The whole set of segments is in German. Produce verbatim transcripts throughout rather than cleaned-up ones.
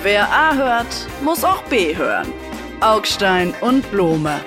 Wer A hört, muss auch B hören. Augstein und Blome.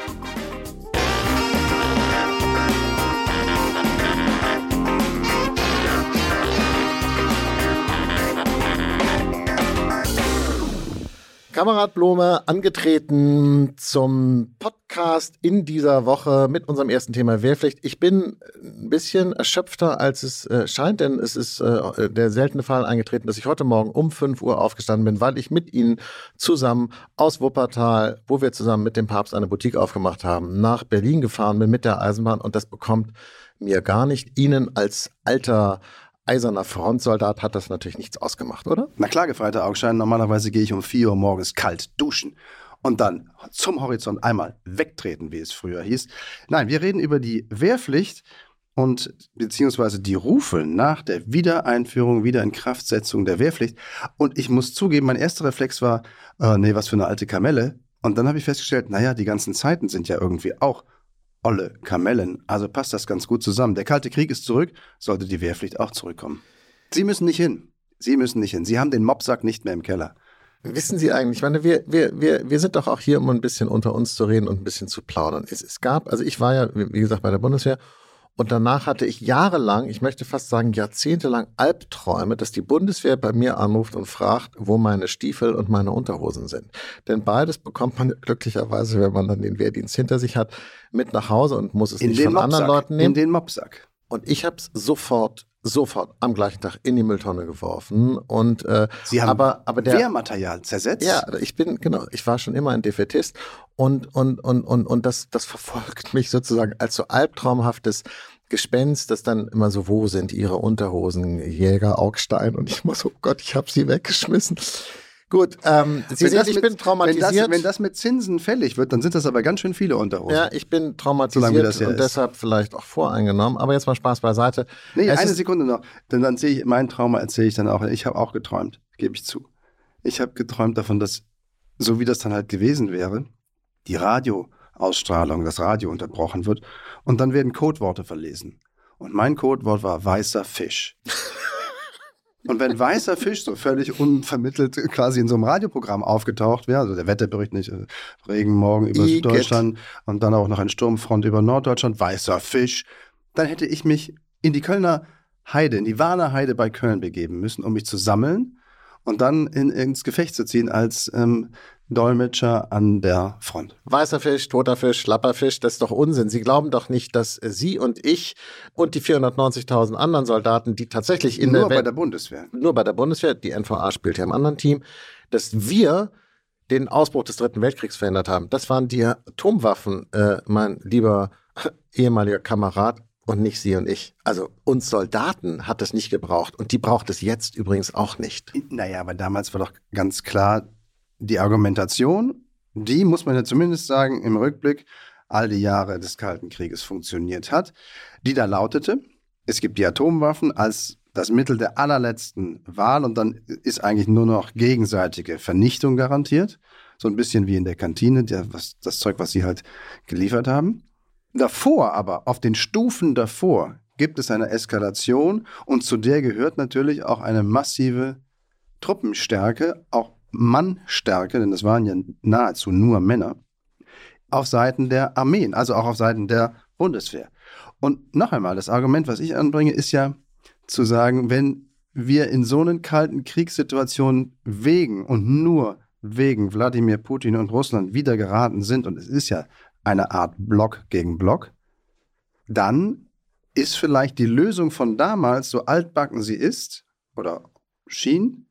Kamerad Blome angetreten zum Podcast in dieser Woche mit unserem ersten Thema Wehrpflicht. Ich bin ein bisschen erschöpfter, als es äh, scheint, denn es ist äh, der seltene Fall eingetreten, dass ich heute Morgen um fünf Uhr aufgestanden bin, weil ich mit Ihnen zusammen aus Wuppertal, wo wir zusammen mit dem Papst eine Boutique aufgemacht haben, nach Berlin gefahren bin mit der Eisenbahn, und das bekommt mir gar nicht. Ihnen als alter eiserner Frontsoldat hat das natürlich nichts ausgemacht, oder? Na klar, gefreiter Augstein, normalerweise gehe ich um vier Uhr morgens kalt duschen und dann zum Horizont einmal wegtreten, wie es früher hieß. Nein, wir reden über die Wehrpflicht und beziehungsweise die Rufe nach der Wiedereinführung, Wiederinkraftsetzung der Wehrpflicht. Und ich muss zugeben, mein erster Reflex war, äh, nee, was für eine alte Kamelle. Und dann habe ich festgestellt, naja, die ganzen Zeiten sind ja irgendwie auch olle Kamellen. Also passt das ganz gut zusammen. Der Kalte Krieg ist zurück, sollte die Wehrpflicht auch zurückkommen. Sie müssen nicht hin. Sie müssen nicht hin. Sie haben den Mopsack nicht mehr im Keller. Wissen Sie eigentlich, ich meine, wir, wir, wir, wir sind doch auch hier, um ein bisschen unter uns zu reden und ein bisschen zu plaudern. Es, es gab, also ich war ja, wie gesagt, bei der Bundeswehr, und danach hatte ich jahrelang, ich möchte fast sagen jahrzehntelang Albträume, dass die Bundeswehr bei mir anruft und fragt, wo meine Stiefel und meine Unterhosen sind. Denn beides bekommt man glücklicherweise, wenn man dann den Wehrdienst hinter sich hat, mit nach Hause und muss es in nicht von Mopsack, anderen Leuten nehmen. In den Mopsack. Und ich habe es sofort, sofort am gleichen Tag in die Mülltonne geworfen. Und, äh, Sie haben aber, aber der, Wehrmaterial zersetzt? Ja, ich bin, genau, ich war schon immer ein Defaitist. Und, und, und, und, und das, das verfolgt mich sozusagen als so albtraumhaftes Gespenst, das dann immer so, wo sind Ihre Unterhosen, Jäger Augstein? Und ich muss, oh Gott, ich habe sie weggeschmissen. Gut, ähm, Sie sehen, ich mit, bin traumatisiert. Wenn das, wenn das mit Zinsen fällig wird, dann sind das aber ganz schön viele Unterhosen. Ja, ich bin traumatisiert das ja und ist. deshalb vielleicht auch voreingenommen. Aber jetzt mal Spaß beiseite. Nee, es eine ist, Sekunde noch. Denn dann sehe ich, mein Trauma erzähle ich dann auch. Ich habe auch geträumt, gebe ich zu. Ich habe geträumt davon, dass, so wie das dann halt gewesen wäre, die Radioausstrahlung, das Radio unterbrochen wird und dann werden Codeworte verlesen. Und mein Codewort war weißer Fisch. Und wenn weißer Fisch so völlig unvermittelt quasi in so einem Radioprogramm aufgetaucht wäre, also der Wetterbericht nicht, Regen morgen über Igitt. Süddeutschland und dann auch noch ein Sturmfront über Norddeutschland, weißer Fisch, dann hätte ich mich in die Kölner Heide, in die Warner Heide bei Köln begeben müssen, um mich zu sammeln und dann in, ins Gefecht zu ziehen als ähm, Dolmetscher an der Front. Weißer Fisch, toter Fisch, schlapper Fisch, das ist doch Unsinn. Sie glauben doch nicht, dass Sie und ich und die vierhundertneunzigtausend anderen Soldaten, die tatsächlich in Nur der bei Welt, der Bundeswehr. Nur bei der Bundeswehr, die N V A spielt ja im anderen Team, dass wir den Ausbruch des Dritten Weltkriegs verhindert haben. Das waren die Atomwaffen, äh, mein lieber ehemaliger Kamerad, und nicht Sie und ich. Also uns Soldaten hat es nicht gebraucht und die braucht es jetzt übrigens auch nicht. Naja, aber damals war doch ganz klar, die Argumentation, die muss man ja zumindest sagen, im Rückblick all die Jahre des Kalten Krieges funktioniert hat, die da lautete, es gibt die Atomwaffen als das Mittel der allerletzten Wahl und dann ist eigentlich nur noch gegenseitige Vernichtung garantiert. So ein bisschen wie in der Kantine, der, was, das Zeug, was sie halt geliefert haben. Davor aber, auf den Stufen davor, gibt es eine Eskalation und zu der gehört natürlich auch eine massive Truppenstärke, auch Mannstärke, denn das waren ja nahezu nur Männer, auf Seiten der Armeen, also auch auf Seiten der Bundeswehr. Und noch einmal, das Argument, was ich anbringe, ist ja zu sagen, wenn wir in so einen kalten Kriegssituationen wegen und nur wegen Wladimir Putin und Russland wieder geraten sind, und es ist ja eine Art Block gegen Block, dann ist vielleicht die Lösung von damals, so altbacken sie ist, oder schien,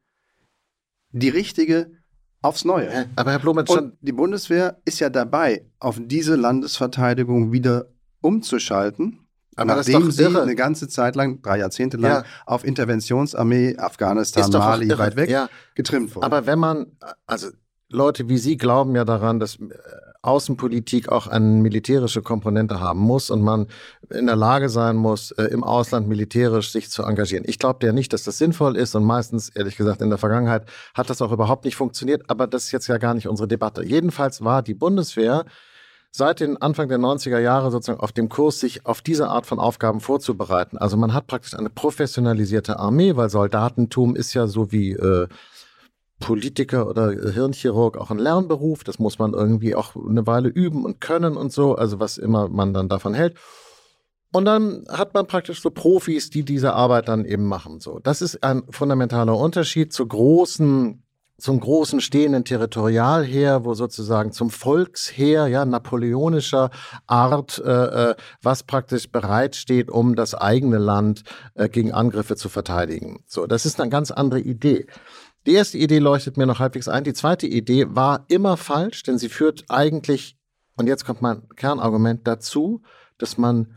die richtige aufs Neue. Aber Herr Blome, schon die Bundeswehr ist ja dabei, auf diese Landesverteidigung wieder umzuschalten, aber nachdem das ist sie doch irre. eine ganze Zeit lang, drei Jahrzehnte lang, Ja. auf Interventionsarmee, Afghanistan, Ist doch auch Mali, irre. weit weg, Ja. getrimmt wurde. Aber wenn man, also Leute wie Sie glauben ja daran, dass äh, Außenpolitik auch eine militärische Komponente haben muss und man in der Lage sein muss, äh, im Ausland militärisch sich zu engagieren. Ich glaube ja nicht, dass das sinnvoll ist und meistens, ehrlich gesagt, in der Vergangenheit hat das auch überhaupt nicht funktioniert, aber das ist jetzt ja gar nicht unsere Debatte. Jedenfalls war die Bundeswehr seit den Anfang der neunziger Jahre sozusagen auf dem Kurs, sich auf diese Art von Aufgaben vorzubereiten. Also man hat praktisch eine professionalisierte Armee, weil Soldatentum ist ja so wie äh, Politiker oder Hirnchirurg auch ein Lernberuf. Das muss man irgendwie auch eine Weile üben und können und so, also was immer man dann davon hält. Und dann hat man praktisch so Profis, die diese Arbeit dann eben machen. So, das ist ein fundamentaler Unterschied zu großen, zum großen stehenden Territorialheer, wo sozusagen zum Volksheer, ja, napoleonischer Art, äh, was praktisch bereitsteht, um das eigene Land äh, gegen Angriffe zu verteidigen. So, das ist eine ganz andere Idee. Die erste Idee leuchtet mir noch halbwegs ein. Die zweite Idee war immer falsch, denn sie führt eigentlich, und jetzt kommt mein Kernargument, dazu, dass man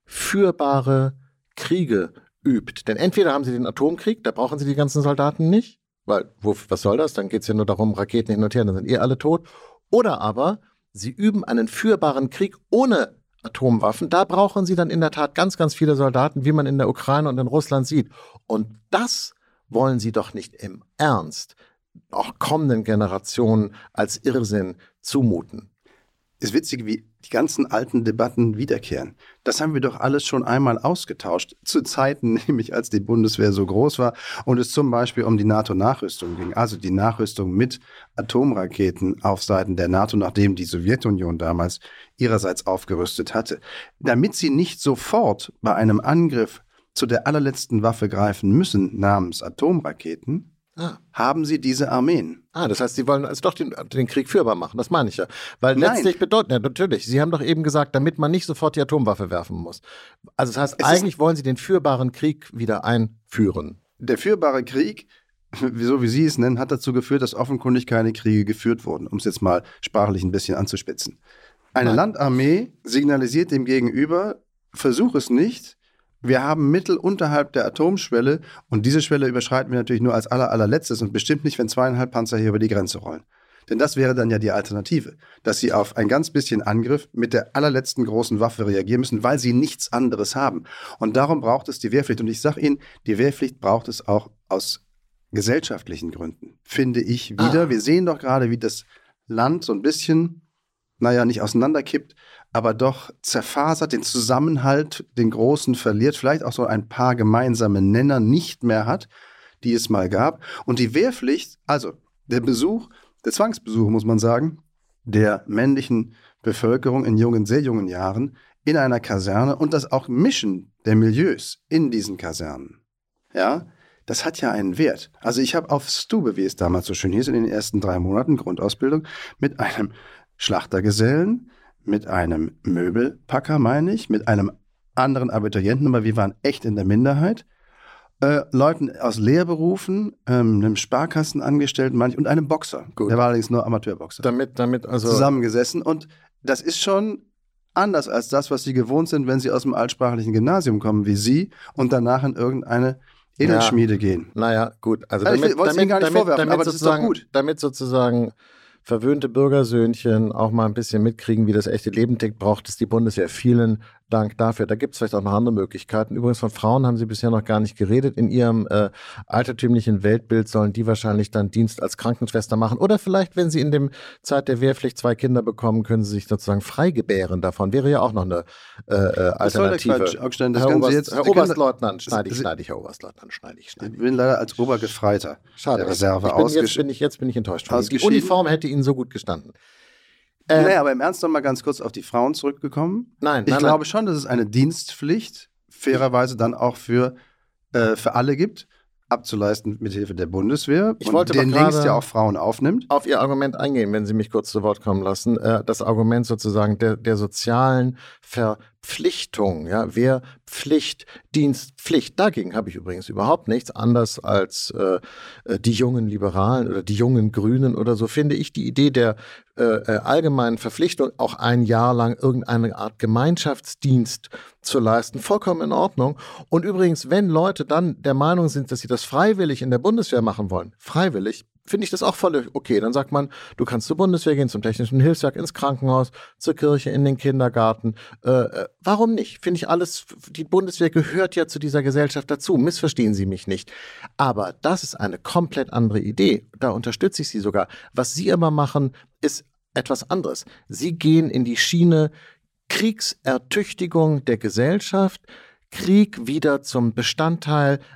führbare Kriege übt. Denn entweder haben sie den Atomkrieg, da brauchen sie die ganzen Soldaten nicht, weil, wo, was soll das? Dann geht es ja nur darum, Raketen hin und her, dann sind eh alle tot. Oder aber sie üben einen führbaren Krieg ohne Atomwaffen. Da brauchen sie dann in der Tat ganz, ganz viele Soldaten, wie man in der Ukraine und in Russland sieht. Und das wollen sie doch nicht im Ernst auch kommenden Generationen als Irrsinn zumuten. Ist witzig, wie die ganzen alten Debatten wiederkehren. Das haben wir doch alles schon einmal ausgetauscht. Zu Zeiten, nämlich als die Bundeswehr so groß war und es zum Beispiel um die NATO-Nachrüstung ging. Also die Nachrüstung mit Atomraketen auf Seiten der NATO, nachdem die Sowjetunion damals ihrerseits aufgerüstet hatte. Damit sie nicht sofort bei einem Angriff zu der allerletzten Waffe greifen müssen, namens Atomraketen, ah. haben sie diese Armeen. Ah, das heißt, sie wollen also doch den, den Krieg führbar machen, das meine ich ja. Weil Nein. letztlich bedeutet, ja, natürlich, Sie haben doch eben gesagt, damit man nicht sofort die Atomwaffe werfen muss. Also das heißt, es eigentlich wollen Sie den führbaren Krieg wieder einführen. Der führbare Krieg, so wie Sie es nennen, hat dazu geführt, dass offenkundig keine Kriege geführt wurden, um es jetzt mal sprachlich ein bisschen anzuspitzen. Eine Nein. Landarmee signalisiert dem Gegenüber, versuch es nicht. Wir haben Mittel unterhalb der Atomschwelle und diese Schwelle überschreiten wir natürlich nur als aller, allerletztes und bestimmt nicht, wenn zweieinhalb Panzer hier über die Grenze rollen. Denn das wäre dann ja die Alternative, dass sie auf ein ganz bisschen Angriff mit der allerletzten großen Waffe reagieren müssen, weil sie nichts anderes haben. Und darum braucht es die Wehrpflicht. Und ich sage Ihnen, die Wehrpflicht braucht es auch aus gesellschaftlichen Gründen, finde ich wieder. Ah. Wir sehen doch gerade, wie das Land so ein bisschen, naja, nicht auseinanderkippt, aber doch zerfasert, den Zusammenhalt, den großen verliert, vielleicht auch so ein paar gemeinsame Nenner nicht mehr hat, die es mal gab. Und die Wehrpflicht, also der Besuch, der Zwangsbesuch, muss man sagen, der männlichen Bevölkerung in jungen, sehr jungen Jahren in einer Kaserne und das auch Mischen der Milieus in diesen Kasernen, ja, das hat ja einen Wert. Also ich habe auf Stube, wie es damals so schön hieß, in den ersten drei Monaten Grundausbildung mit einem Schlachtergesellen, mit einem Möbelpacker, meine ich, mit einem anderen Abiturienten, aber wir waren echt in der Minderheit, äh, Leuten aus Lehrberufen, ähm, einem Sparkassenangestellten, meine ich, und einem Boxer. Gut. Der war allerdings nur Amateurboxer. Damit, damit also zusammengesessen und das ist schon anders als das, was sie gewohnt sind, wenn sie aus dem altsprachlichen Gymnasium kommen wie Sie und danach in irgendeine Edelschmiede ja, gehen. Naja, gut. Also damit, ich wollte es Ihnen gar nicht damit, vorwerfen, damit aber das ist doch gut. Damit sozusagen verwöhnte Bürgersöhnchen auch mal ein bisschen mitkriegen, wie das echte Leben tickt, braucht es die Bundeswehr. Vielen Dank dafür. Da gibt es vielleicht auch noch andere Möglichkeiten. Übrigens, von Frauen haben Sie bisher noch gar nicht geredet. In Ihrem äh, altertümlichen Weltbild sollen die wahrscheinlich dann Dienst als Krankenschwester machen. Oder vielleicht, wenn Sie in der Zeit der Wehrpflicht zwei Kinder bekommen, können Sie sich sozusagen frei gebären davon. Wäre ja auch noch eine äh, Alternative. Das Quatsch, das Herr, Oberst, jetzt, Herr Oberstleutnant, schneide ich, schneide ich, Herr Oberstleutnant, schneide ich, schneide ich. Ich bin leider als Obergefreiter Schade. der Reserve ausgeschieden. Jetzt bin ich, jetzt bin ich enttäuscht. Die Uniform hätte Ihnen so gut gestanden. Ähm, naja, aber im Ernst noch mal ganz kurz auf die Frauen zurückgekommen. Nein, Ich nein, glaube nein. schon, dass es eine Dienstpflicht fairerweise dann auch für, äh, für alle gibt, abzuleisten mit Hilfe der Bundeswehr. Ich wollte und den aber längst ja auch Frauen aufnimmt. Auf Ihr Argument eingehen, wenn Sie mich kurz zu Wort kommen lassen. Äh, das Argument sozusagen der, der sozialen Verpflichtung, ja, Wehrpflicht, Dienstpflicht. Dagegen habe ich übrigens überhaupt nichts, anders als äh, die jungen Liberalen oder die jungen Grünen oder so, finde ich die Idee der äh, allgemeinen Verpflichtung, auch ein Jahr lang irgendeine Art Gemeinschaftsdienst zu leisten, vollkommen in Ordnung. Und übrigens, wenn Leute dann der Meinung sind, dass sie das freiwillig in der Bundeswehr machen wollen, freiwillig, finde ich das auch voll okay. Dann sagt man, du kannst zur Bundeswehr gehen, zum Technischen Hilfswerk, ins Krankenhaus, zur Kirche, in den Kindergarten. Äh, warum nicht? Finde ich alles, die Bundeswehr gehört ja zu dieser Gesellschaft dazu. Missverstehen Sie mich nicht. Aber das ist eine komplett andere Idee. Da unterstütze ich Sie sogar. Was Sie immer machen, ist etwas anderes. Sie gehen in die Schiene Kriegsertüchtigung der Gesellschaft, Krieg wieder zum Bestandteil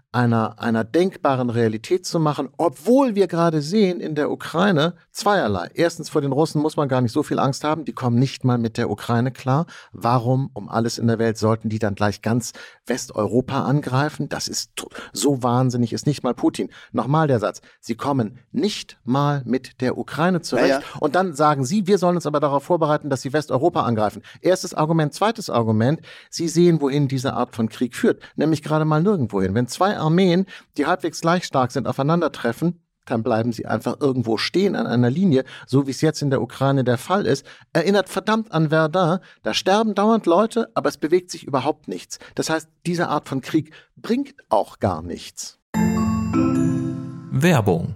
einer, einer denkbaren Realität zu machen, obwohl wir gerade sehen in der Ukraine zweierlei. Erstens, vor den Russen muss man gar nicht so viel Angst haben, die kommen nicht mal mit der Ukraine klar. Warum um alles in der Welt sollten die dann gleich ganz Westeuropa angreifen? Das ist so wahnsinnig, ist nicht mal Putin. Nochmal der Satz, sie kommen nicht mal mit der Ukraine zurecht. Ja, ja. Und dann sagen sie, wir sollen uns aber darauf vorbereiten, dass sie Westeuropa angreifen. Erstes Argument. Zweites Argument, sie sehen, wohin diese Art von Krieg führt, nämlich gerade mal nirgendwohin. Wenn zwei Armeen, die halbwegs gleich stark sind, aufeinandertreffen, dann bleiben sie einfach irgendwo stehen an einer Linie, so wie es jetzt in der Ukraine der Fall ist. Erinnert verdammt an Verdun, da sterben dauernd Leute, aber es bewegt sich überhaupt nichts. Das heißt, diese Art von Krieg bringt auch gar nichts. Werbung.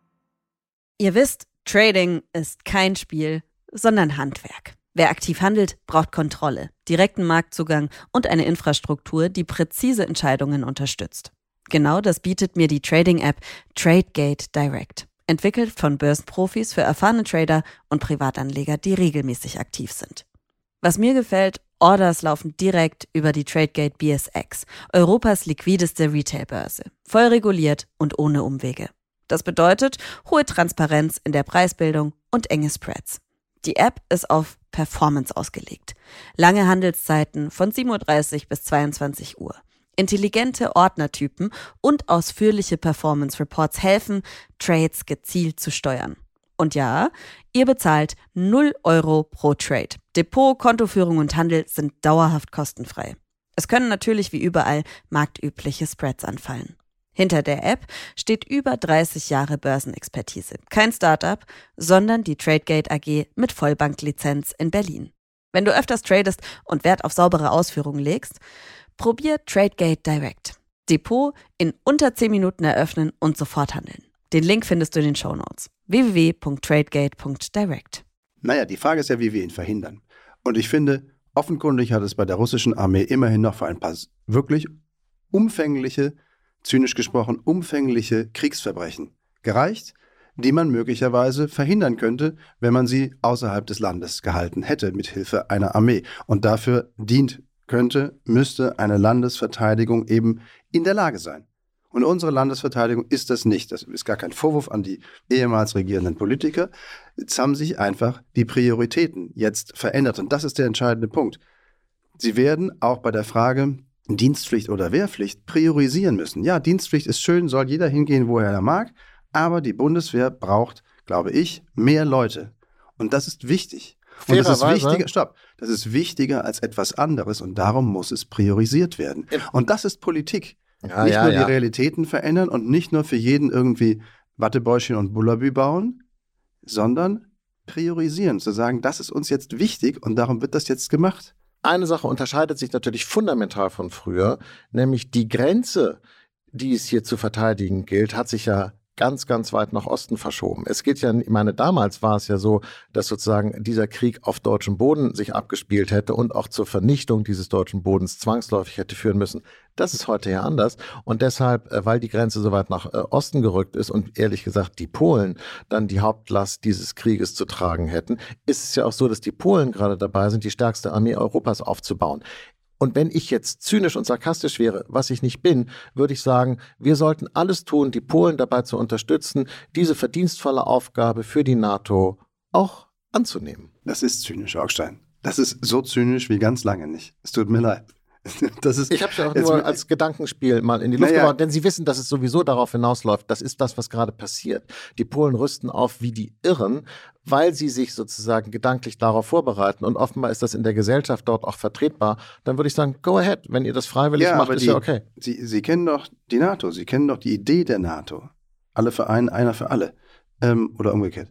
Ihr wisst, Trading ist kein Spiel, sondern Handwerk. Wer aktiv handelt, braucht Kontrolle, direkten Marktzugang und eine Infrastruktur, die präzise Entscheidungen unterstützt. Genau das bietet mir die Trading-App TradeGate Direct, entwickelt von Börsenprofis für erfahrene Trader und Privatanleger, die regelmäßig aktiv sind. Was mir gefällt, Orders laufen direkt über die TradeGate B S X, Europas liquideste Retailbörse, voll reguliert und ohne Umwege. Das bedeutet hohe Transparenz in der Preisbildung und enge Spreads. Die App ist auf Performance ausgelegt. Lange Handelszeiten von sieben Uhr dreißig bis zweiundzwanzig Uhr. Intelligente Ordnertypen und ausführliche Performance Reports helfen, Trades gezielt zu steuern. Und ja, ihr bezahlt null Euro pro Trade. Depot, Kontoführung und Handel sind dauerhaft kostenfrei. Es können natürlich wie überall marktübliche Spreads anfallen. Hinter der App steht über dreißig Jahre Börsenexpertise. Kein Startup, sondern die TradeGate A G mit Vollbanklizenz in Berlin. Wenn du öfters tradest und Wert auf saubere Ausführungen legst, probier TradeGate Direct. Depot in unter zehn Minuten eröffnen und sofort handeln. Den Link findest du in den Shownotes. w w w punkt tradegate punkt direct. Naja, die Frage ist ja, wie wir ihn verhindern. Und ich finde, offenkundig hat es bei der russischen Armee immerhin noch für ein paar wirklich umfängliche, zynisch gesprochen, umfängliche Kriegsverbrechen gereicht, die man möglicherweise verhindern könnte, wenn man sie außerhalb des Landes gehalten hätte, mit Hilfe einer Armee. Und dafür dient könnte, müsste eine Landesverteidigung eben in der Lage sein. Und unsere Landesverteidigung ist das nicht. Das ist gar kein Vorwurf an die ehemals regierenden Politiker. Jetzt haben sich einfach die Prioritäten jetzt verändert. Und das ist der entscheidende Punkt. Sie werden auch bei der Frage Dienstpflicht oder Wehrpflicht priorisieren müssen. Ja, Dienstpflicht ist schön, soll jeder hingehen, wo er mag. Aber die Bundeswehr braucht, glaube ich, mehr Leute. Und das ist wichtig. Und das ist wichtiger, stopp, das ist wichtiger als etwas anderes und darum muss es priorisiert werden. Und das ist Politik. Ja, nicht ja, nur ja. die Realitäten verändern und nicht nur für jeden irgendwie Wattebäuschen und Bullabü bauen, sondern priorisieren, zu sagen, das ist uns jetzt wichtig und darum wird das jetzt gemacht. Eine Sache unterscheidet sich natürlich fundamental von früher, nämlich die Grenze, die es hier zu verteidigen gilt, hat sich ja ganz, ganz weit nach Osten verschoben. Es geht ja, ich meine, damals war es ja so, dass sozusagen dieser Krieg auf deutschem Boden sich abgespielt hätte und auch zur Vernichtung dieses deutschen Bodens zwangsläufig hätte führen müssen. Das ist heute ja anders und deshalb, weil die Grenze so weit nach Osten gerückt ist und ehrlich gesagt die Polen dann die Hauptlast dieses Krieges zu tragen hätten, ist es ja auch so, dass die Polen gerade dabei sind, die stärkste Armee Europas aufzubauen. Und wenn ich jetzt zynisch und sarkastisch wäre, was ich nicht bin, würde ich sagen, wir sollten alles tun, die Polen dabei zu unterstützen, diese verdienstvolle Aufgabe für die NATO auch anzunehmen. Das ist zynisch, Augstein. Das ist so zynisch wie ganz lange nicht. Es tut mir leid. Das ist, ich habe es ja auch nur als Gedankenspiel mal in die Luft naja. gebaut, denn Sie wissen, dass es sowieso darauf hinausläuft. Das ist das, was gerade passiert. Die Polen rüsten auf wie die Irren, weil sie sich sozusagen gedanklich darauf vorbereiten. Und offenbar ist das in der Gesellschaft dort auch vertretbar. Dann würde ich sagen, go ahead. Wenn ihr das freiwillig ja, macht, ist die, ja okay. Sie, Sie kennen doch die NATO. Sie kennen doch die Idee der NATO. Alle für einen, einer für alle. Ähm, oder umgekehrt.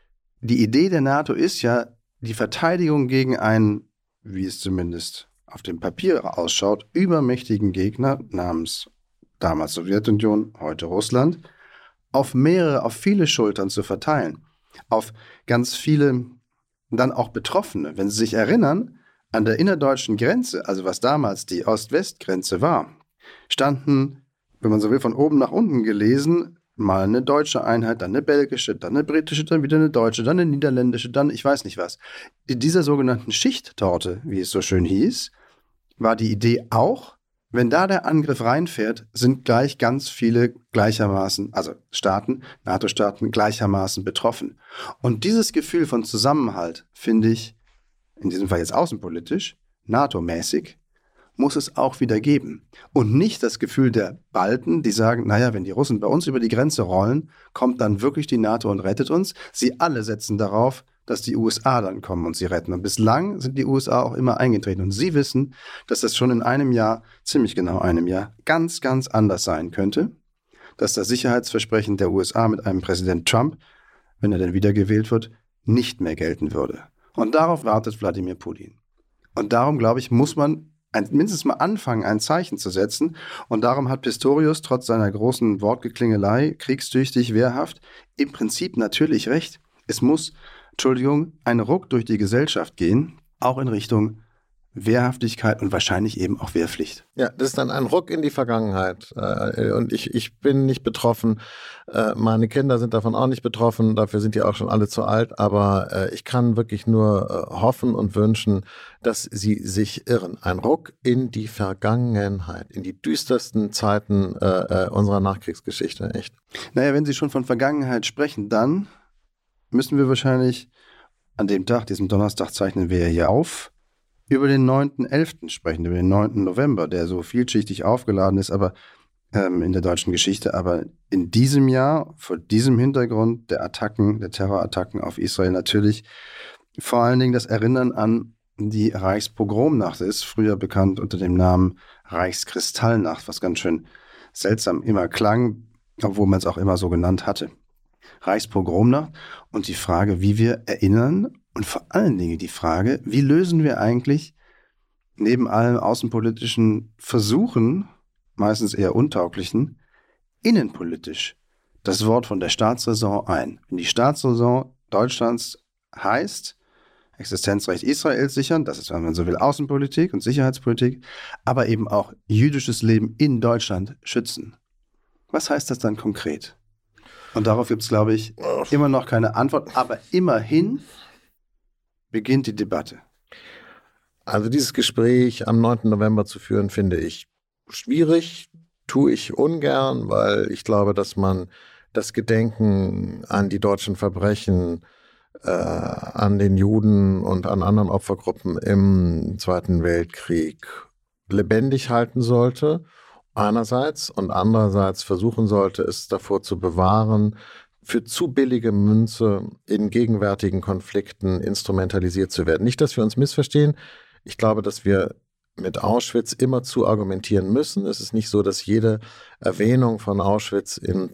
Die Idee der NATO ist ja die Verteidigung gegen einen, wie es zumindest auf dem Papier ausschaut, übermächtigen Gegner namens damals Sowjetunion, heute Russland, auf mehrere, auf viele Schultern zu verteilen. Auf ganz viele, dann auch Betroffene. Wenn Sie sich erinnern, an der innerdeutschen Grenze, also was damals die Ost-West-Grenze war, standen, wenn man so will, von oben nach unten gelesen, mal eine deutsche Einheit, dann eine belgische, dann eine britische, dann wieder eine deutsche, dann eine niederländische, dann ich weiß nicht was. In dieser sogenannten Schichttorte, wie es so schön hieß, war die Idee auch, Wenn da der Angriff reinfährt, sind gleich ganz viele gleichermaßen, also Staaten, NATO-Staaten gleichermaßen betroffen. Und dieses Gefühl von Zusammenhalt, finde ich, in diesem Fall jetzt außenpolitisch, NATO-mäßig, muss es auch wieder geben. Und nicht das Gefühl der Balten, die sagen, naja, wenn die Russen bei uns über die Grenze rollen, kommt dann wirklich die NATO und rettet uns. Sie alle setzen darauf, dass die U S A dann kommen und sie retten. Und bislang sind die U S A auch immer eingetreten. Und sie wissen, dass das schon in einem Jahr, ziemlich genau einem Jahr, ganz, ganz anders sein könnte. Dass das Sicherheitsversprechen der U S A mit einem Präsident Trump, wenn er denn wiedergewählt wird, nicht mehr gelten würde. Und darauf wartet Wladimir Putin. Und darum, glaube ich, muss man ein, mindestens mal anfangen, ein Zeichen zu setzen. Und darum hat Pistorius trotz seiner großen Wortgeklingelei, kriegstüchtig, wehrhaft, im Prinzip natürlich recht. Es muss, Entschuldigung, ein Ruck durch die Gesellschaft gehen, auch in Richtung Wehrhaftigkeit und wahrscheinlich eben auch Wehrpflicht. Ja, das ist dann ein Ruck in die Vergangenheit. Und ich, ich bin nicht betroffen. Meine Kinder sind davon auch nicht betroffen. Dafür sind die auch schon alle zu alt. Aber ich kann wirklich nur hoffen und wünschen, dass sie sich irren. Ein Ruck in die Vergangenheit, in die düstersten Zeiten unserer Nachkriegsgeschichte, echt. Naja, wenn Sie schon von Vergangenheit sprechen, dann müssen wir wahrscheinlich an dem Tag, diesem Donnerstag zeichnen wir ja hier auf, über den neunten elften sprechen, über den neunten November, der so vielschichtig aufgeladen ist, aber ähm, in der deutschen Geschichte. Aber in diesem Jahr, vor diesem Hintergrund der Attacken, der Terrorattacken auf Israel natürlich vor allen Dingen das Erinnern an die Reichspogromnacht ist, früher bekannt unter dem Namen Reichskristallnacht, was ganz schön seltsam immer klang, obwohl man es auch immer so genannt hatte. Reichspogromnacht und die Frage, wie wir erinnern und vor allen Dingen die Frage, wie lösen wir eigentlich neben allen außenpolitischen Versuchen, meistens eher untauglichen, innenpolitisch das Wort von der Staatsräson ein. Wenn die Staatsräson Deutschlands heißt, Existenzrecht Israels sichern, das ist, wenn man so will, Außenpolitik und Sicherheitspolitik, aber eben auch jüdisches Leben in Deutschland schützen. Was heißt das dann konkret? Und darauf gibt es, glaube ich, immer noch keine Antwort. Aber immerhin beginnt die Debatte. Also dieses Gespräch am neunten November zu führen, finde ich schwierig, tue ich ungern, weil ich glaube, dass man das Gedenken an die deutschen Verbrechen, äh, an den Juden und an anderen Opfergruppen im Zweiten Weltkrieg lebendig halten sollte. Einerseits und andererseits versuchen sollte, es davor zu bewahren, für zu billige Münze in gegenwärtigen Konflikten instrumentalisiert zu werden. Nicht, dass wir uns missverstehen. Ich glaube, dass wir mit Auschwitz immer zu argumentieren müssen. Es ist nicht so, dass jede Erwähnung von Auschwitz im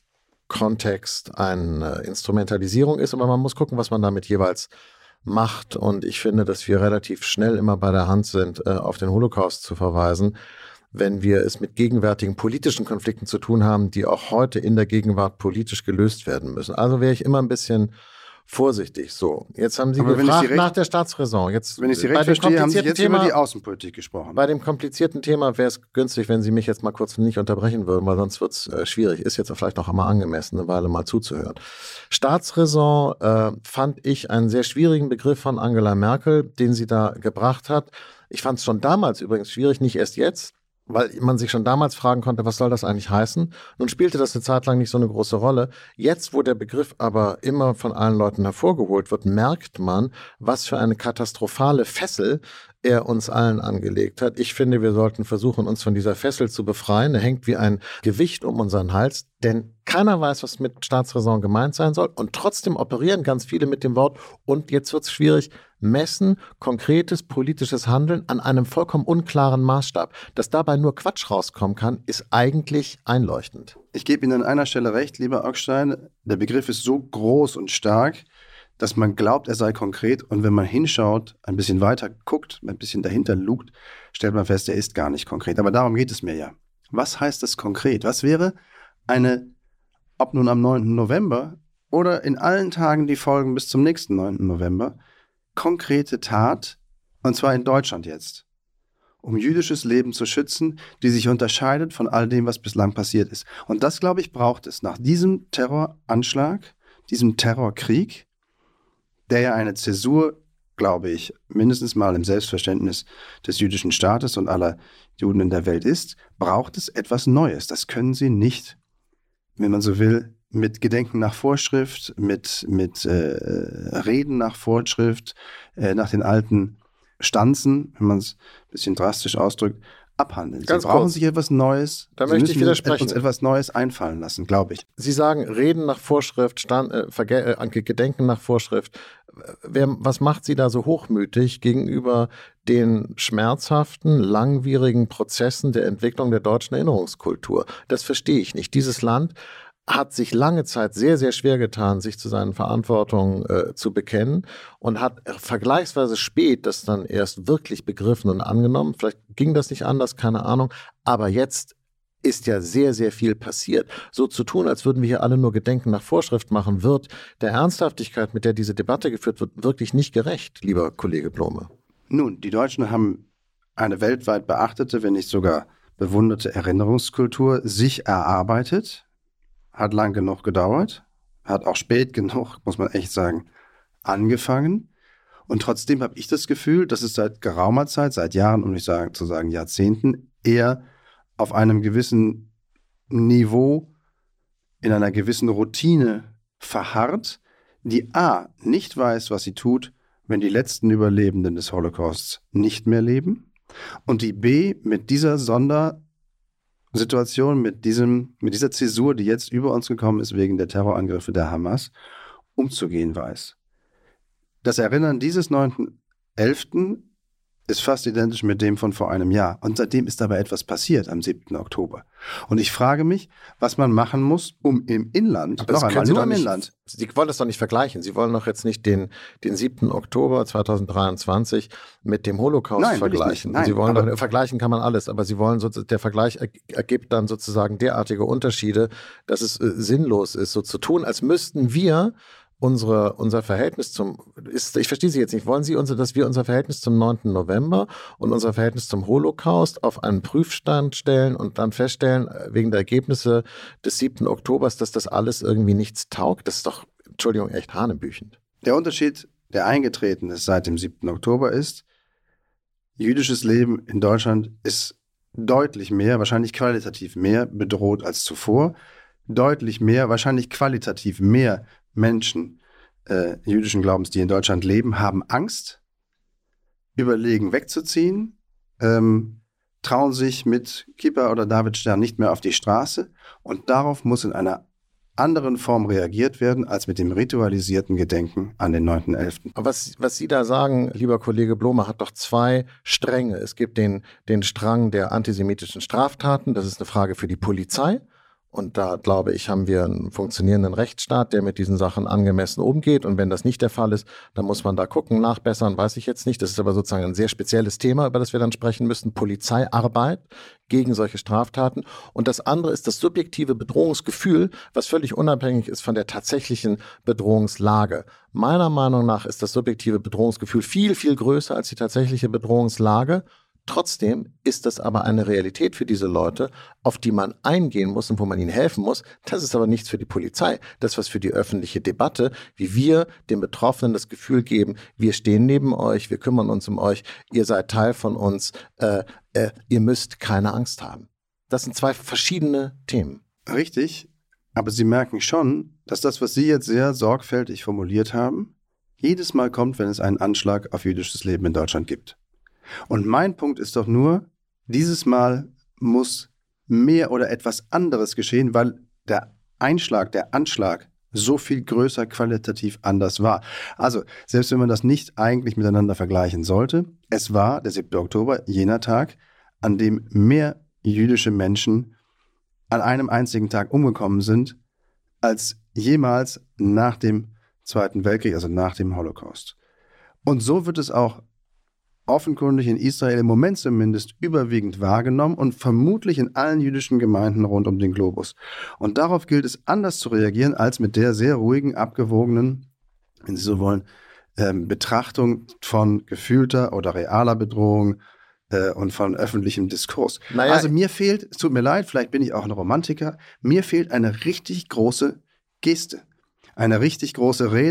Zeitkontext eine Instrumentalisierung ist, aber man muss gucken, was man damit jeweils macht. Und ich finde, dass wir relativ schnell immer bei der Hand sind, auf den Holocaust zu verweisen, wenn wir es mit gegenwärtigen politischen Konflikten zu tun haben, die auch heute in der Gegenwart politisch gelöst werden müssen. Also wäre ich immer ein bisschen vorsichtig. So, jetzt haben Sie Aber gefragt recht, nach der Staatsräson. Jetzt, wenn ich Sie recht verstehe, haben Sie jetzt Thema, über die Außenpolitik gesprochen. Bei dem komplizierten Thema wäre es günstig, wenn Sie mich jetzt mal kurz nicht unterbrechen würden, weil sonst wird es äh, schwierig. Ist jetzt vielleicht noch einmal angemessen, eine Weile mal zuzuhören. Staatsräson äh, fand ich einen sehr schwierigen Begriff von Angela Merkel, den sie da gebracht hat. Ich fand es schon damals übrigens schwierig, nicht erst jetzt, weil man sich schon damals fragen konnte, was soll das eigentlich heißen? Nun spielte das eine Zeit lang nicht so eine große Rolle. Jetzt, wo der Begriff aber immer von allen Leuten hervorgeholt wird, merkt man, was für eine katastrophale Fessel er uns allen angelegt hat. Ich finde, wir sollten versuchen, uns von dieser Fessel zu befreien. Er hängt wie ein Gewicht um unseren Hals, denn keiner weiß, was mit Staatsräson gemeint sein soll. Und trotzdem operieren ganz viele mit dem Wort, und jetzt wird es schwierig, messen konkretes politisches Handeln an einem vollkommen unklaren Maßstab. Dass dabei nur Quatsch rauskommen kann, ist eigentlich einleuchtend. Ich gebe Ihnen an einer Stelle recht, lieber Augstein. Der Begriff ist so groß und stark, dass man glaubt, er sei konkret. Und wenn man hinschaut, ein bisschen weiter guckt, ein bisschen dahinter lugt, stellt man fest, er ist gar nicht konkret. Aber darum geht es mir ja. Was heißt das konkret? Was wäre eine, ob nun am neunten November oder in allen Tagen, die folgen bis zum nächsten neunten November, konkrete Tat, und zwar in Deutschland jetzt, um jüdisches Leben zu schützen, die sich unterscheidet von all dem, was bislang passiert ist. Und das, glaube ich, braucht es nach diesem Terroranschlag, diesem Terrorkrieg, der ja eine Zäsur glaube ich, mindestens mal im Selbstverständnis des jüdischen Staates und aller Juden in der Welt ist, braucht es etwas Neues. Das können sie nicht, wenn man so will, mit Gedenken nach Vorschrift, mit, mit äh, Reden nach Vorschrift, äh, nach den alten Stanzen, wenn man es ein bisschen drastisch ausdrückt, abhandeln. Ganz Sie brauchen kurz. sich etwas Neues. Da Sie möchte müssen ich widersprechen. uns etwas Neues einfallen lassen, glaube ich. Sie sagen, Reden nach Vorschrift, Stand, äh, Verge- äh, Gedenken nach Vorschrift. Wer, was macht Sie da so hochmütig gegenüber den schmerzhaften, langwierigen Prozessen der Entwicklung der deutschen Erinnerungskultur? Das verstehe ich nicht. Dieses Land hat sich lange Zeit sehr, sehr schwer getan, sich zu seinen Verantwortungen äh, zu bekennen und hat äh, vergleichsweise spät das dann erst wirklich begriffen und angenommen. Vielleicht ging das nicht anders, keine Ahnung. Aber jetzt ist ja sehr, sehr viel passiert. So zu tun, als würden wir hier alle nur Gedenken nach Vorschrift machen, wird der Ernsthaftigkeit, mit der diese Debatte geführt wird, wirklich nicht gerecht, lieber Kollege Blome. Nun, die Deutschen haben eine weltweit beachtete, wenn nicht sogar bewunderte Erinnerungskultur sich erarbeitet. Hat lang genug gedauert, hat auch spät genug, muss man echt sagen, angefangen. Und trotzdem habe ich das Gefühl, dass es seit geraumer Zeit, seit Jahren, um nicht sagen, zu sagen Jahrzehnten, eher auf einem gewissen Niveau, in einer gewissen Routine verharrt, die a. nicht weiß, was sie tut, wenn die letzten Überlebenden des Holocausts nicht mehr leben, und die b. mit dieser Sonder Situation, mit, diesem, mit dieser Zäsur, die jetzt über uns gekommen ist wegen der Terrorangriffe der Hamas, umzugehen weiß. Das Erinnern dieses neunten elften ist fast identisch mit dem von vor einem Jahr. Und seitdem ist aber etwas passiert am siebten Oktober. Und ich frage mich, was man machen muss, um im Inland, Aber noch das einmal, können Sie nur doch im nicht, Inland. Sie wollen das doch nicht vergleichen. Sie wollen doch jetzt nicht den, den siebten Oktober zweitausenddreiundzwanzig mit dem Holocaust Nein, will ich vergleichen. nicht. Nein, Sie wollen aber- doch, vergleichen kann man alles, aber Sie wollen so, der Vergleich ergibt dann sozusagen derartige Unterschiede, dass es äh, sinnlos ist, so zu tun, als müssten wir unsere, unser Verhältnis zum, ist, ich verstehe Sie jetzt nicht, wollen Sie, unser, dass wir unser Verhältnis zum neunten November und unser Verhältnis zum Holocaust auf einen Prüfstand stellen und dann feststellen, wegen der Ergebnisse des siebten Oktobers, dass das alles irgendwie nichts taugt? Das ist doch, Entschuldigung, echt hanebüchend. Der Unterschied, der eingetreten ist seit dem siebten Oktober, ist, jüdisches Leben in Deutschland ist deutlich mehr, wahrscheinlich qualitativ mehr bedroht als zuvor. Deutlich mehr, wahrscheinlich qualitativ mehr Menschen äh, jüdischen Glaubens, die in Deutschland leben, haben Angst, überlegen wegzuziehen, ähm, trauen sich mit Kippa oder Davidstern nicht mehr auf die Straße, und darauf muss in einer anderen Form reagiert werden als mit dem ritualisierten Gedenken an den neunten elften Aber was, was Sie da sagen, lieber Kollege Blome, hat doch zwei Stränge. Es gibt den, den Strang der antisemitischen Straftaten, das ist eine Frage für die Polizei. Und da, glaube ich, haben wir einen funktionierenden Rechtsstaat, der mit diesen Sachen angemessen umgeht. Und wenn das nicht der Fall ist, dann muss man da gucken, nachbessern, weiß ich jetzt nicht. Das ist aber sozusagen ein sehr spezielles Thema, über das wir dann sprechen müssen. Polizeiarbeit gegen solche Straftaten. Und das andere ist das subjektive Bedrohungsgefühl, was völlig unabhängig ist von der tatsächlichen Bedrohungslage. Meiner Meinung nach ist das subjektive Bedrohungsgefühl viel, viel größer als die tatsächliche Bedrohungslage. Trotzdem ist das aber eine Realität für diese Leute, auf die man eingehen muss und wo man ihnen helfen muss. Das ist aber nichts für die Polizei. Das ist was für die öffentliche Debatte, wie wir den Betroffenen das Gefühl geben, wir stehen neben euch, wir kümmern uns um euch, ihr seid Teil von uns, äh, äh, ihr müsst keine Angst haben. Das sind zwei verschiedene Themen. Richtig, aber Sie merken schon, dass das, was Sie jetzt sehr sorgfältig formuliert haben, jedes Mal kommt, wenn es einen Anschlag auf jüdisches Leben in Deutschland gibt. Und mein Punkt ist doch nur, dieses Mal muss mehr oder etwas anderes geschehen, weil der Einschlag, der Anschlag so viel größer qualitativ anders war. Also, selbst wenn man das nicht eigentlich miteinander vergleichen sollte, es war der siebte Oktober, jener Tag, an dem mehr jüdische Menschen an einem einzigen Tag umgekommen sind, als jemals nach dem Zweiten Weltkrieg, also nach dem Holocaust. Und so wird es auch offenkundig in Israel im Moment zumindest überwiegend wahrgenommen und vermutlich in allen jüdischen Gemeinden rund um den Globus. Und darauf gilt es anders zu reagieren als mit der sehr ruhigen, abgewogenen, wenn Sie so wollen, ähm, Betrachtung von gefühlter oder realer Bedrohung äh, und von öffentlichem Diskurs. Naja, also mir fehlt, es tut mir leid, vielleicht bin ich auch ein Romantiker, mir fehlt eine richtig große Geste. Eine richtig große Rede,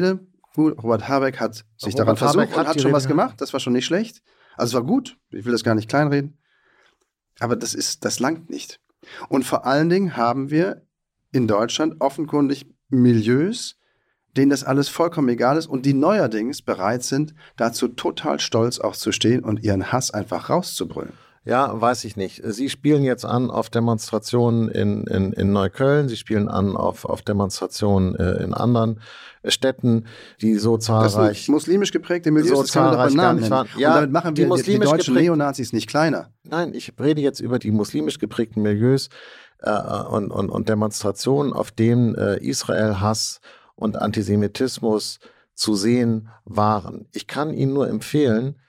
Gut, Robert Habeck hat sich Robert daran versucht Habeck hat und hat die schon Rede was gemacht. Das war schon nicht schlecht. Also es war gut. Ich will das gar nicht kleinreden. Aber das ist, das langt nicht. Und vor allen Dingen haben wir in Deutschland offenkundig Milieus, denen das alles vollkommen egal ist und die neuerdings bereit sind, dazu total stolz auch zu stehen und ihren Hass einfach rauszubrüllen. Ja, weiß ich nicht. Sie spielen jetzt an auf Demonstrationen in, in, in Neukölln, sie spielen an auf, auf Demonstrationen äh, in anderen Städten, die so zahlreich... Das sind muslimisch geprägte Milieus, so das können wir doch beim Namen nennen. Ja, und damit machen wir die, die deutschen geprägt, Neonazis nicht kleiner. Nein, ich rede jetzt über die muslimisch geprägten Milieus äh, und, und, und Demonstrationen, auf denen äh, Israel-Hass und Antisemitismus zu sehen waren. Ich kann Ihnen nur empfehlen,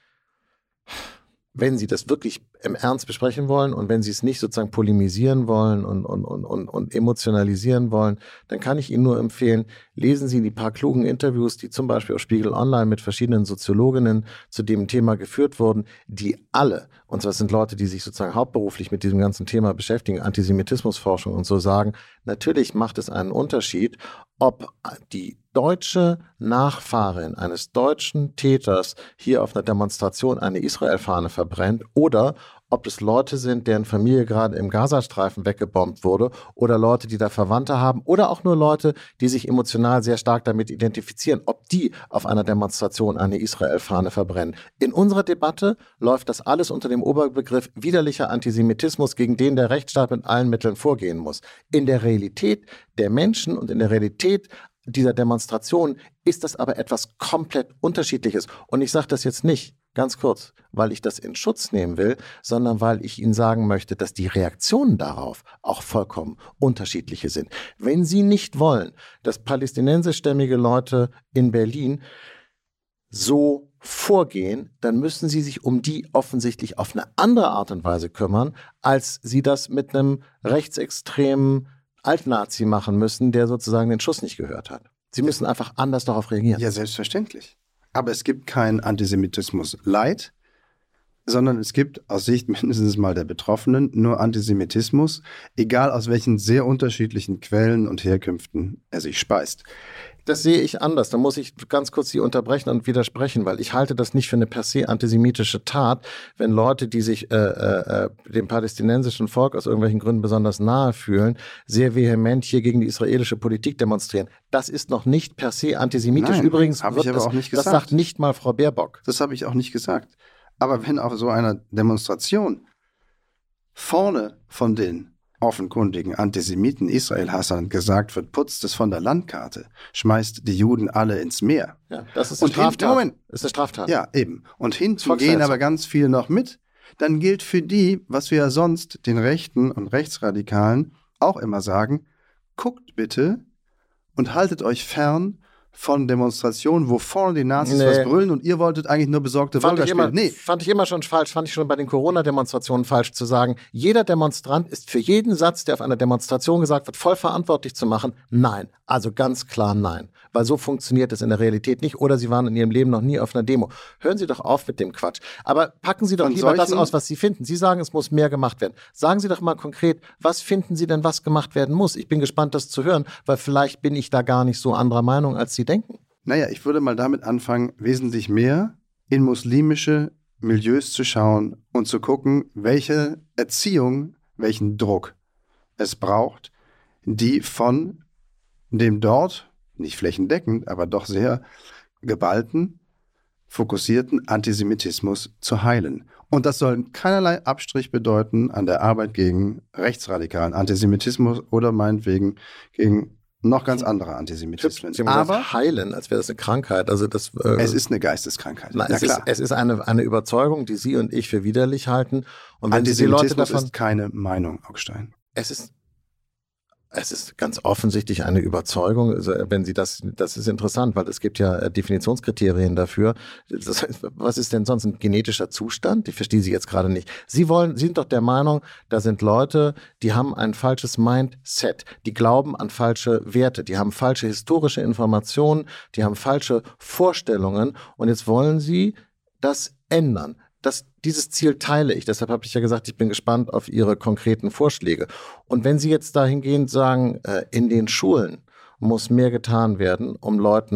wenn Sie das wirklich im Ernst besprechen wollen und wenn Sie es nicht sozusagen polemisieren wollen und, und, und, und, und emotionalisieren wollen, dann kann ich Ihnen nur empfehlen, lesen Sie die paar klugen Interviews, die zum Beispiel auf Spiegel Online mit verschiedenen Soziologinnen zu dem Thema geführt wurden, die alle, und das sind Leute, die sich sozusagen hauptberuflich mit diesem ganzen Thema beschäftigen, Antisemitismusforschung und so sagen, natürlich macht es einen Unterschied, ob die deutsche Nachfahrin eines deutschen Täters hier auf einer Demonstration eine Israel-Fahne verbrennt oder ob es Leute sind, deren Familie gerade im Gazastreifen weggebombt wurde oder Leute, die da Verwandte haben oder auch nur Leute, die sich emotional sehr stark damit identifizieren, ob die auf einer Demonstration eine Israel-Fahne verbrennen. In unserer Debatte läuft das alles unter dem Oberbegriff widerlicher Antisemitismus, gegen den der Rechtsstaat mit allen Mitteln vorgehen muss. In der Realität der Menschen und in der Realität dieser Demonstration ist das aber etwas komplett Unterschiedliches. Und ich sage das jetzt nicht, ganz kurz, weil ich das in Schutz nehmen will, sondern weil ich Ihnen sagen möchte, dass die Reaktionen darauf auch vollkommen unterschiedliche sind. Wenn Sie nicht wollen, dass palästinensischstämmige Leute in Berlin so vorgehen, dann müssen Sie sich um die offensichtlich auf eine andere Art und Weise kümmern, als Sie das mit einem rechtsextremen Altnazi machen müssen, der sozusagen den Schuss nicht gehört hat. Sie müssen einfach anders darauf reagieren. Ja, selbstverständlich. Aber es gibt keinen Antisemitismus light, sondern es gibt aus Sicht mindestens mal der Betroffenen nur Antisemitismus, egal aus welchen sehr unterschiedlichen Quellen und Herkünften er sich speist. Das sehe ich anders. Da muss ich ganz kurz Sie unterbrechen und widersprechen, weil ich halte das nicht für eine per se antisemitische Tat, wenn Leute, die sich äh, äh, dem palästinensischen Volk aus irgendwelchen Gründen besonders nahe fühlen, sehr vehement hier gegen die israelische Politik demonstrieren. Das ist noch nicht per se antisemitisch. Nein, Übrigens habe ich aber das, auch nicht gesagt. Das sagt nicht mal Frau Baerbock. Das habe ich auch nicht gesagt. Aber wenn auf so einer Demonstration vorne von den offenkundigen Antisemiten Israel-Hassern gesagt wird, putzt es von der Landkarte, schmeißt die Juden alle ins Meer. Ja, das ist eine und Straftat. Hinten, Moment, das ist eine Straftat. Ja, eben. Und hinten gehen aber ganz viele noch mit. Dann gilt für die, was wir ja sonst den Rechten und Rechtsradikalen auch immer sagen, guckt bitte und haltet euch fern von Demonstrationen, wo vorne die Nazis nee. was brüllen und ihr wolltet eigentlich nur besorgte fand Bürger ich immer, spielen. Nee. Fand ich immer schon falsch, fand ich schon bei den Corona-Demonstrationen falsch zu sagen, jeder Demonstrant ist für jeden Satz, der auf einer Demonstration gesagt wird, voll verantwortlich zu machen. Nein, also ganz klar nein. Weil so funktioniert es in der Realität nicht oder Sie waren in Ihrem Leben noch nie auf einer Demo. Hören Sie doch auf mit dem Quatsch. Aber packen Sie doch Von lieber das solchen- aus, was Sie finden. Sie sagen, es muss mehr gemacht werden. Sagen Sie doch mal konkret, was finden Sie denn, was gemacht werden muss? Ich bin gespannt, das zu hören, weil vielleicht bin ich da gar nicht so anderer Meinung, als Sie denken. Naja, ich würde mal damit anfangen, wesentlich mehr in muslimische Milieus zu schauen und zu gucken, welche Erziehung, welchen Druck es braucht, die von dem dort, nicht flächendeckend, aber doch sehr geballten, fokussierten Antisemitismus zu heilen. Und das soll keinerlei Abstrich bedeuten an der Arbeit gegen rechtsradikalen Antisemitismus oder meinetwegen gegen noch ganz andere Antisemitismen. Sie haben Aber gesagt, heilen, als wäre das eine Krankheit. Also das, äh, es ist eine Geisteskrankheit. Nein, ja, es, klar. ist, es ist eine, eine Überzeugung, die Sie und ich für widerlich halten. Und wenn Sie die Leute Antisemitismus davon, ist keine Meinung, Augstein. es ist, es ist ganz offensichtlich eine Überzeugung. Also wenn Sie das, das ist interessant, weil es gibt ja äh, Definitionskriterien dafür. Das heißt, was ist denn sonst ein genetischer Zustand? Ich verstehe Sie jetzt gerade nicht. Sie wollen, Sie sind doch der Meinung, da sind Leute, die haben ein falsches Mindset, die glauben an falsche Werte, die haben falsche historische Informationen, die haben falsche Vorstellungen und jetzt wollen Sie das ändern. Das, dieses Ziel teile ich. Deshalb habe ich ja gesagt, ich bin gespannt auf Ihre konkreten Vorschläge. Und wenn Sie jetzt dahingehend sagen, äh, in den Schulen muss mehr getan werden, um Leuten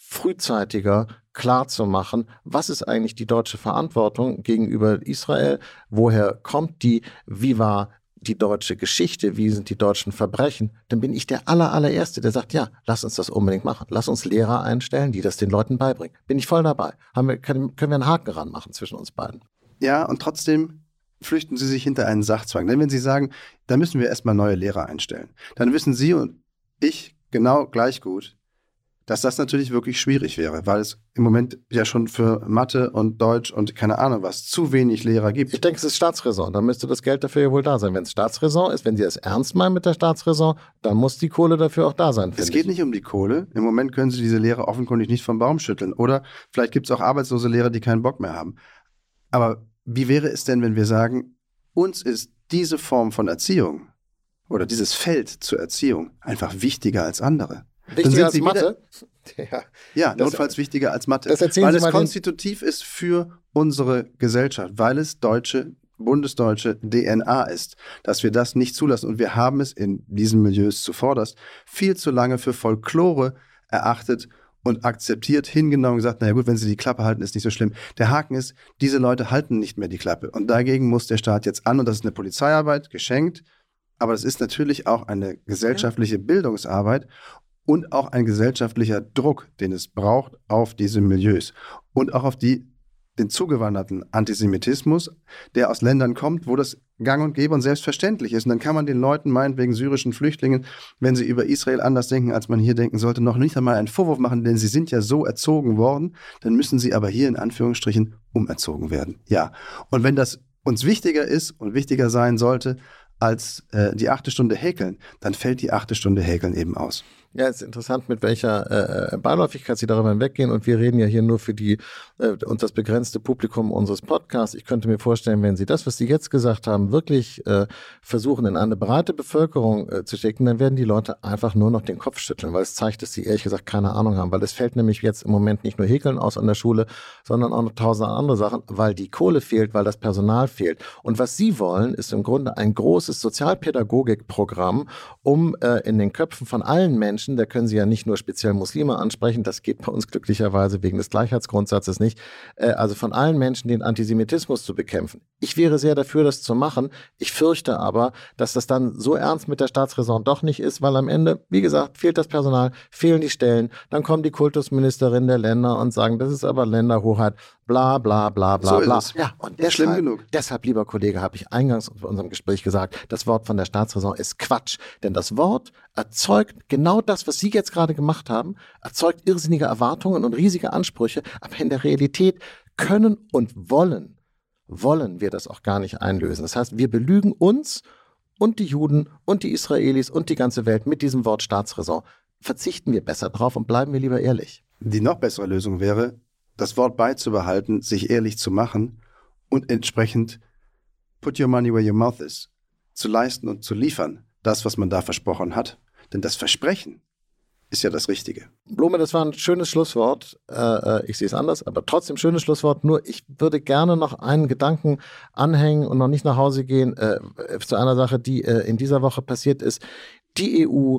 frühzeitiger klar zu machen, was ist eigentlich die deutsche Verantwortung gegenüber Israel, woher kommt die, wie war die deutsche Geschichte, wie sind die deutschen Verbrechen, dann bin ich der aller, allererste, der sagt, ja, lass uns das unbedingt machen. Lass uns Lehrer einstellen, die das den Leuten beibringen. Bin ich voll dabei. Haben wir, können, können wir einen Haken ranmachen zwischen uns beiden. Ja, und trotzdem flüchten Sie sich hinter einen Sachzwang. Denn wenn Sie sagen, da müssen wir erstmal neue Lehrer einstellen, dann wissen Sie und ich genau gleich gut, dass das natürlich wirklich schwierig wäre, weil es im Moment ja schon für Mathe und Deutsch und keine Ahnung was zu wenig Lehrer gibt. Ich denke, es ist Staatsräson, dann müsste das Geld dafür ja wohl da sein. Wenn es Staatsräson ist, wenn Sie es ernst meinen mit der Staatsräson, dann muss die Kohle dafür auch da sein. Es geht ich. nicht um die Kohle. Im Moment können Sie diese Lehrer offenkundig nicht vom Baum schütteln. Oder vielleicht gibt es auch arbeitslose Lehrer, die keinen Bock mehr haben. Aber wie wäre es denn, wenn wir sagen, uns ist diese Form von Erziehung oder dieses Feld zur Erziehung einfach wichtiger als andere? Wichtiger als Mathe? Ja, ja das, notfalls wichtiger als Mathe. Das erzählen weil Sie es mal konstitutiv ist für unsere Gesellschaft, weil es deutsche, bundesdeutsche D N A ist, dass wir das nicht zulassen. Und wir haben es in diesen Milieus zuvorderst viel zu lange für Folklore erachtet und akzeptiert, hingenommen und gesagt, naja gut, wenn sie die Klappe halten, ist nicht so schlimm. Der Haken ist, diese Leute halten nicht mehr die Klappe. Und dagegen muss der Staat jetzt an. Und das ist eine Polizeiarbeit, geschenkt. Aber das ist natürlich auch eine gesellschaftliche Bildungsarbeit. Und auch ein gesellschaftlicher Druck, den es braucht auf diese Milieus und auch auf die, den zugewanderten Antisemitismus, der aus Ländern kommt, wo das gang und gäbe und selbstverständlich ist. Und dann kann man den Leuten, meinetwegen syrischen Flüchtlingen, wenn sie über Israel anders denken, als man hier denken sollte, noch nicht einmal einen Vorwurf machen, denn sie sind ja so erzogen worden, dann müssen sie aber hier in Anführungsstrichen umerzogen werden. Ja, und wenn das uns wichtiger ist und wichtiger sein sollte als äh, die achte Stunde Häkeln, dann fällt die achte Stunde Häkeln eben aus. Ja, es ist interessant, mit welcher äh, Beiläufigkeit Sie darüber hinweggehen. Und wir reden ja hier nur für die äh, und das begrenzte Publikum unseres Podcasts. Ich könnte mir vorstellen, wenn Sie das, was Sie jetzt gesagt haben, wirklich äh, versuchen, in eine breite Bevölkerung äh, zu stecken, dann werden die Leute einfach nur noch den Kopf schütteln, weil es zeigt, dass sie ehrlich gesagt keine Ahnung haben. Weil es fällt nämlich jetzt im Moment nicht nur Häkeln aus an der Schule, sondern auch noch tausend andere Sachen, weil die Kohle fehlt, weil das Personal fehlt. Und was Sie wollen, ist im Grunde ein großes Sozialpädagogikprogramm, um äh, in den Köpfen von allen Menschen, da können Sie ja nicht nur speziell Muslime ansprechen, das geht bei uns glücklicherweise wegen des Gleichheitsgrundsatzes nicht, äh, also von allen Menschen den Antisemitismus zu bekämpfen. Ich wäre sehr dafür, das zu machen. Ich fürchte aber, dass das dann so ernst mit der Staatsräson doch nicht ist, weil am Ende, wie gesagt, fehlt das Personal, fehlen die Stellen, dann kommen die Kultusministerinnen der Länder und sagen, das ist aber Länderhoheit, bla bla bla bla so bla. Ist es. Ja, und deshalb, schlimm genug. Deshalb, lieber Kollege, habe ich eingangs in unserem Gespräch gesagt, das Wort von der Staatsräson ist Quatsch. Denn das Wort erzeugt genau das, was Sie jetzt gerade gemacht haben, erzeugt irrsinnige Erwartungen und riesige Ansprüche, aber in der Realität können und wollen, wollen wir das auch gar nicht einlösen. Das heißt, wir belügen uns und die Juden und die Israelis und die ganze Welt mit diesem Wort Staatsräson. Verzichten wir besser drauf und bleiben wir lieber ehrlich. Die noch bessere Lösung wäre, das Wort beizubehalten, sich ehrlich zu machen und entsprechend put your money where your mouth is, zu leisten und zu liefern, das, was man da versprochen hat. Denn das Versprechen ist ja das Richtige. Blume, das war ein schönes Schlusswort. Äh, ich sehe es anders, aber trotzdem schönes Schlusswort. Nur ich würde gerne noch einen Gedanken anhängen und noch nicht nach Hause gehen äh, zu einer Sache, die äh, in dieser Woche passiert ist. Die E U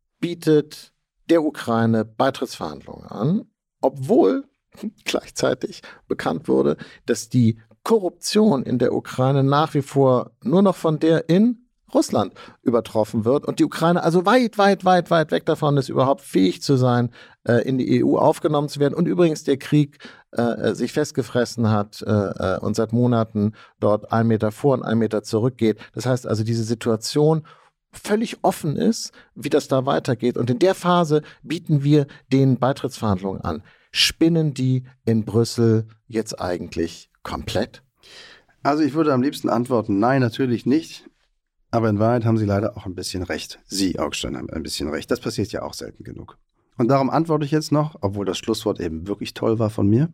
bietet der Ukraine Beitrittsverhandlungen an, obwohl gleichzeitig bekannt wurde, dass die Korruption in der Ukraine nach wie vor nur noch von der in Russland übertroffen wird und die Ukraine also weit, weit, weit, weit weg davon ist, überhaupt fähig zu sein, äh, in die E U aufgenommen zu werden und übrigens der Krieg äh, sich festgefressen hat äh, und seit Monaten dort einen Meter vor und einen Meter zurückgeht. Das heißt also, diese Situation völlig offen ist, wie das da weitergeht und in der Phase bieten wir den Beitrittsverhandlungen an. Spinnen die in Brüssel jetzt eigentlich komplett? Also ich würde am liebsten antworten, nein, natürlich nicht. Aber in Wahrheit haben Sie leider auch ein bisschen recht. Sie, Augstein, haben ein bisschen recht. Das passiert ja auch selten genug. Und darum antworte ich jetzt noch, obwohl das Schlusswort eben wirklich toll war von mir.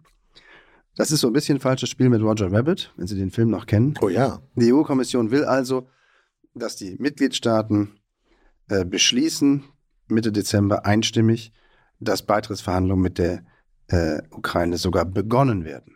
Das ist so ein bisschen ein falsches Spiel mit Roger Rabbit, wenn Sie den Film noch kennen. Oh ja. Die E U-Kommission will also, dass die Mitgliedstaaten äh, beschließen, Mitte Dezember einstimmig, dass Beitrittsverhandlungen mit der äh, Ukraine sogar begonnen werden.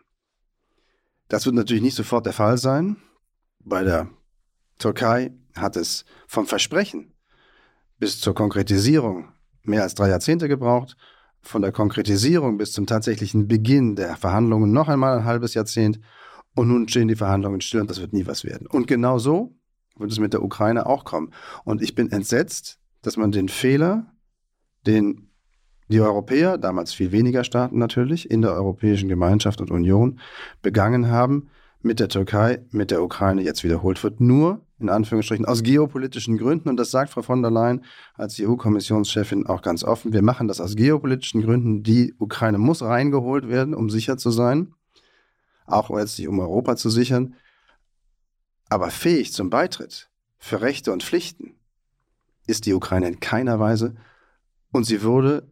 Das wird natürlich nicht sofort der Fall sein. Bei der Türkei hat es vom Versprechen bis zur Konkretisierung mehr als drei Jahrzehnte gebraucht. von der Konkretisierung bis zum tatsächlichen Beginn der Verhandlungen noch einmal ein halbes Jahrzehnt und nun stehen die Verhandlungen still und das wird nie was werden. Und genau so wird es mit der Ukraine auch kommen. Und ich bin entsetzt, dass man den Fehler, den die Europäer, damals viel weniger Staaten natürlich, in der Europäischen Gemeinschaft und Union begangen haben, mit der Türkei, mit der Ukraine jetzt wiederholt wird. Nur, in Anführungsstrichen, aus geopolitischen Gründen. Und das sagt Frau von der Leyen als E U-Kommissionschefin auch ganz offen. Wir machen das aus geopolitischen Gründen. Die Ukraine muss reingeholt werden, um sicher zu sein. Auch letztlich, um Europa zu sichern. Aber fähig zum Beitritt für Rechte und Pflichten ist die Ukraine in keiner Weise. Und sie würde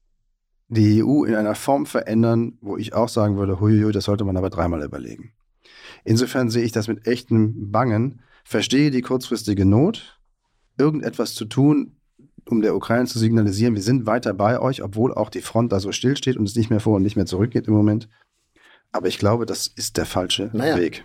die E U in einer Form verändern, wo ich auch sagen würde, huiui, das sollte man aber dreimal überlegen. Insofern sehe ich das mit echtem Bangen, verstehe die kurzfristige Not, irgendetwas zu tun, um der Ukraine zu signalisieren, wir sind weiter bei euch, obwohl auch die Front da so still steht und es nicht mehr vor und nicht mehr zurückgeht im Moment. Aber ich glaube, das ist der falsche naja, Weg.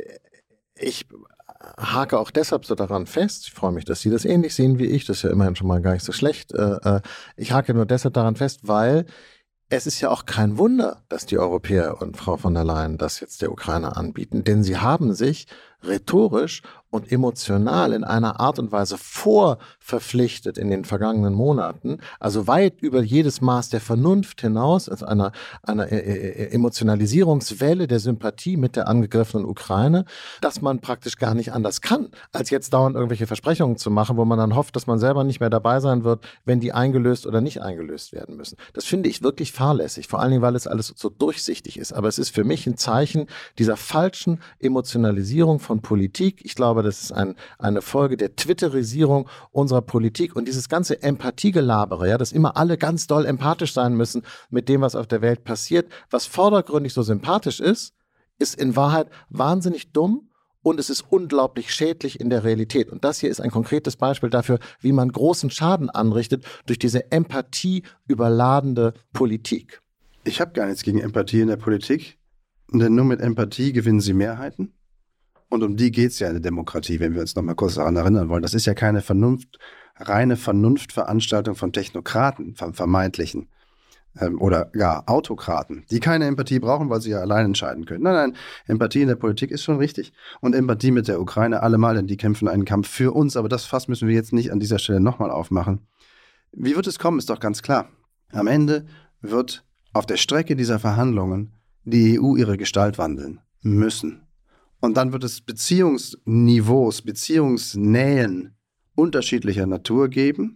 Ich hake auch deshalb so daran fest, ich freue mich, dass Sie das ähnlich sehen wie ich, das ist ja immerhin schon mal gar nicht so schlecht. Ich hake nur deshalb daran fest, weil es ist ja auch kein Wunder, dass die Europäer und Frau von der Leyen das jetzt der Ukraine anbieten, denn sie haben sich rhetorisch und emotional in einer Art und Weise vorverpflichtet in den vergangenen Monaten, also weit über jedes Maß der Vernunft hinaus, also einer, einer Emotionalisierungswelle der Sympathie mit der angegriffenen Ukraine, dass man praktisch gar nicht anders kann, als jetzt dauernd irgendwelche Versprechungen zu machen, wo man dann hofft, dass man selber nicht mehr dabei sein wird, wenn die eingelöst oder nicht eingelöst werden müssen. Das finde ich wirklich fahrlässig, vor allen Dingen, weil es alles so durchsichtig ist. Aber es ist für mich ein Zeichen dieser falschen Emotionalisierung von Politik. Ich glaube, das ist ein, eine Folge der Twitterisierung unserer Politik und dieses ganze Empathiegelabere, ja, dass immer alle ganz doll empathisch sein müssen mit dem, was auf der Welt passiert. Was vordergründig so sympathisch ist, ist in Wahrheit wahnsinnig dumm und es ist unglaublich schädlich in der Realität. Und das hier ist ein konkretes Beispiel dafür, wie man großen Schaden anrichtet durch diese empathieüberladende Politik. Ich habe gar nichts gegen Empathie in der Politik, denn nur mit Empathie gewinnen sie Mehrheiten. Und um die geht es ja in der Demokratie, wenn wir uns noch mal kurz daran erinnern wollen. Das ist ja keine Vernunft, reine Vernunftveranstaltung von Technokraten, von vermeintlichen ähm, oder gar Autokraten, die keine Empathie brauchen, weil sie ja allein entscheiden können. Nein, nein, Empathie in der Politik ist schon richtig. Und Empathie mit der Ukraine allemal, denn die kämpfen einen Kampf für uns. Aber das Fass müssen wir jetzt nicht an dieser Stelle nochmal aufmachen. Wie wird es kommen, ist doch ganz klar. Am Ende wird auf der Strecke dieser Verhandlungen die E U ihre Gestalt wandeln müssen. Und dann wird es Beziehungsniveaus, Beziehungsnähen unterschiedlicher Natur geben.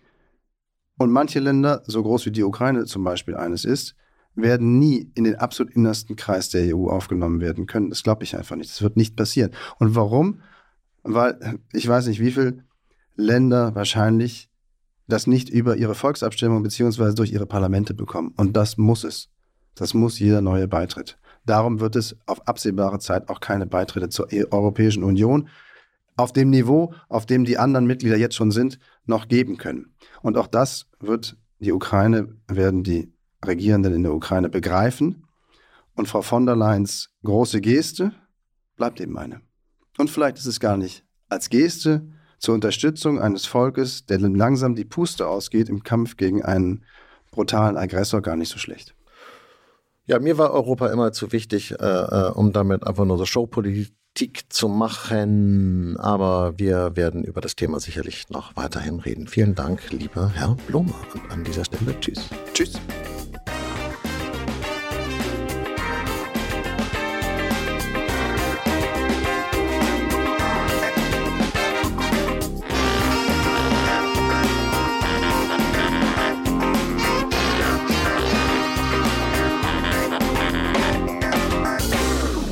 Und manche Länder, so groß wie die Ukraine zum Beispiel eines ist, werden nie in den absolut innersten Kreis der E U aufgenommen werden können. Das glaube ich einfach nicht. Das wird nicht passieren. Und warum? Weil ich weiß nicht, wie viele Länder wahrscheinlich das nicht über ihre Volksabstimmung beziehungsweise durch ihre Parlamente bekommen. Und das muss es. Das muss jeder neue Beitritt. Darum wird es auf absehbare Zeit auch keine Beitritte zur Europäischen Union auf dem Niveau, auf dem die anderen Mitglieder jetzt schon sind, noch geben können. Und auch das wird die Ukraine, werden die Regierenden in der Ukraine begreifen. Und Frau von der Leyens große Geste bleibt eben eine. Und vielleicht ist es gar nicht als Geste zur Unterstützung eines Volkes, der langsam die Puste ausgeht im Kampf gegen einen brutalen Aggressor, gar nicht so schlecht. Ja, mir war Europa immer zu wichtig, äh, um damit einfach nur so Showpolitik zu machen. Aber wir werden über das Thema sicherlich noch weiterhin reden. Vielen Dank, lieber Herr Blomer. Und an dieser Stelle tschüss. Tschüss.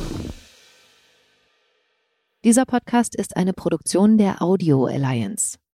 Dieser Podcast ist eine Produktion der Audio Alliance.